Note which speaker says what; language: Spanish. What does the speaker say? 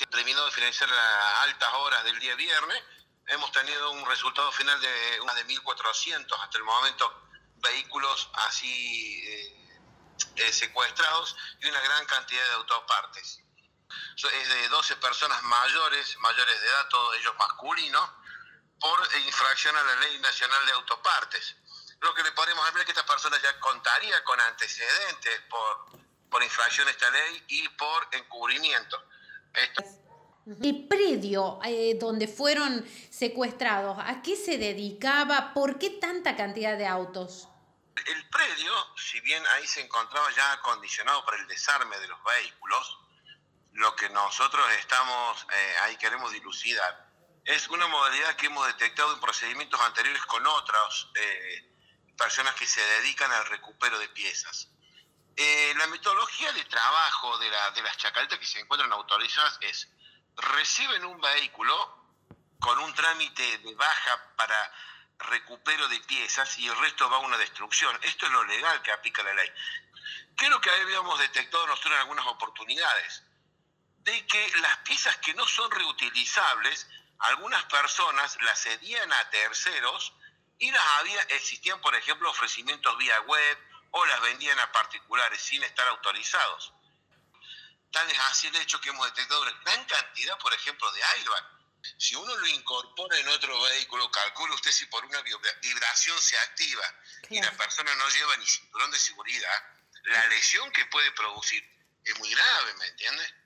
Speaker 1: se ha terminado de financiar a altas horas del día viernes. Hemos tenido un resultado final de más de 1.400 hasta el momento vehículos así secuestrados y una gran cantidad de autopartes. Es de 12 personas mayores de edad, todos ellos masculinos, por infracción a la Ley Nacional de Autopartes. Lo que le podemos hablar es que esta persona ya contaría con antecedentes por infracción a esta ley y por encubrimiento.
Speaker 2: El predio donde fueron secuestrados, ¿a qué se dedicaba? ¿Por qué tanta cantidad de autos?
Speaker 1: El predio, si bien ahí se encontraba ya acondicionado para el desarme de los vehículos, lo que nosotros ahí queremos dilucidar es una modalidad que hemos detectado en procedimientos anteriores con otras personas que se dedican al recupero de piezas. La metodología de trabajo de las chacaletas que se encuentran autorizadas es: reciben un vehículo con un trámite de baja para recupero de piezas y el resto va a una destrucción. Esto es lo legal que aplica la ley. ¿Qué es lo que habíamos detectado nosotros en algunas oportunidades? De que las piezas que no son reutilizables, algunas personas las cedían a terceros y existían, por ejemplo, ofrecimientos vía web o las vendían a particulares sin estar autorizados. Tal es así el hecho que hemos detectado una gran cantidad, por ejemplo, de airbag. Si uno lo incorpora en otro vehículo, calcule usted si por una vibración se activa y la persona no lleva ni cinturón de seguridad, la lesión que puede producir es muy grave, ¿me entiende?